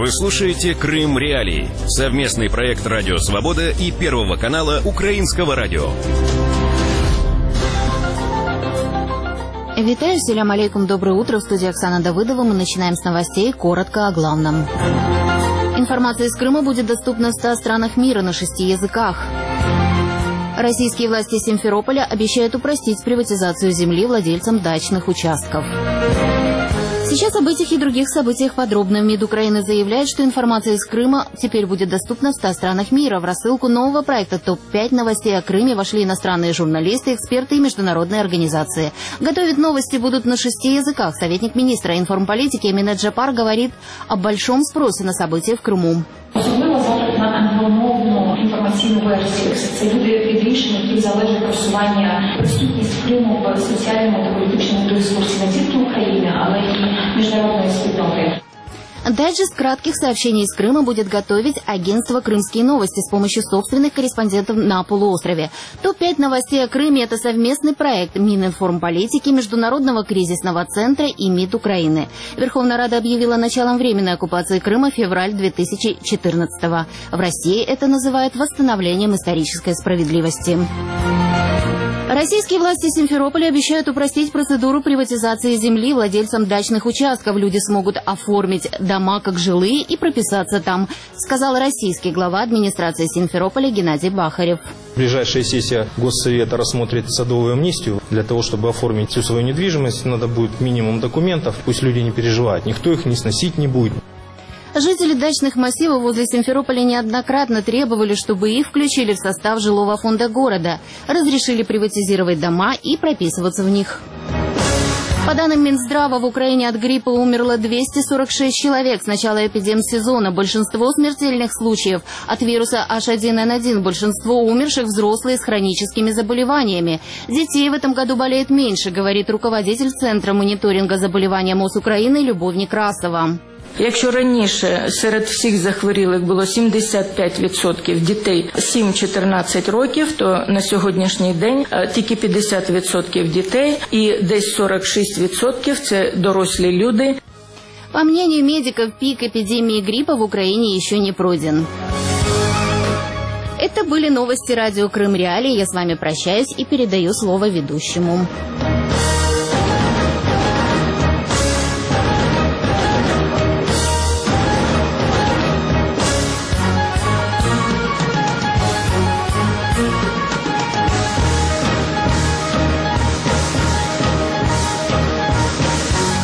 Вы слушаете «Крым Реалии» — совместный проект «Радио Свобода» и Первого канала Украинского радио. Витаю, селям алейкум, доброе утро. В студии Оксана Давыдова. Мы начинаем с новостей, коротко о главном. Информация из Крыма будет доступна в 100 странах мира на 6 языках. Российские власти Симферополя обещают упростить приватизацию земли владельцам дачных участков. Сейчас об этих и других событиях подробно. МИД Украины заявляет, что информация из Крыма теперь будет доступна в 100 странах мира. В рассылку нового проекта ТОП-5 новостей о Крыме вошли иностранные журналисты, эксперты и международные организации. Готовить новости будут на 6 языках. Советник министра информполитики Эмине Джапар говорит о большом спросе на события в Крыму. Особливо запит на англомовну інформаційну версію. Це люди від рішень, які залежать просування присутність Криму в соціальному та політичному дискурсі не тільки України, але й міжнародної спільноти. Дайджест кратких сообщений из Крыма будет готовить агентство «Крымские новости» с помощью собственных корреспондентов на полуострове. ТОП-5 новостей о Крыме – это совместный проект Мининформполитики, Международного кризисного центра и МИД Украины. Верховная Рада объявила началом временной оккупации Крыма февраль 2014-го. В России это называют восстановлением исторической справедливости. Российские власти Симферополя обещают упростить процедуру приватизации земли владельцам дачных участков. Люди смогут оформить дома как жилые и прописаться там, сказал российский глава администрации Симферополя Геннадий Бахарев. Ближайшая сессия Госсовета рассмотрит садовую амнистию. Для того, чтобы оформить всю свою недвижимость, надо будет минимум документов. Пусть люди не переживают, никто их не сносить не будет. Жители дачных массивов возле Симферополя неоднократно требовали, чтобы их включили в состав жилого фонда города, разрешили приватизировать дома и прописываться в них. По данным Минздрава, в Украине от гриппа умерло 246 человек с начала эпидемсезона. Большинство смертельных случаев от вируса H1N1. Большинство умерших взрослые с хроническими заболеваниями. Детей в этом году болеет меньше, говорит руководитель Центра мониторинга заболеваний МОЗ України Любов Некрасова. Якщо раніше серед всіх захворілих було 75% дітей 7-14 років, то на сьогоднішній день тільки 50% дітей і десь 46% – це дорослі люди. По мнению медиков, пик эпидемии гриппа в Украине еще не пройден. Это были новости радио «Крым Реалии». Я с вами прощаюсь и передаю слово ведущему.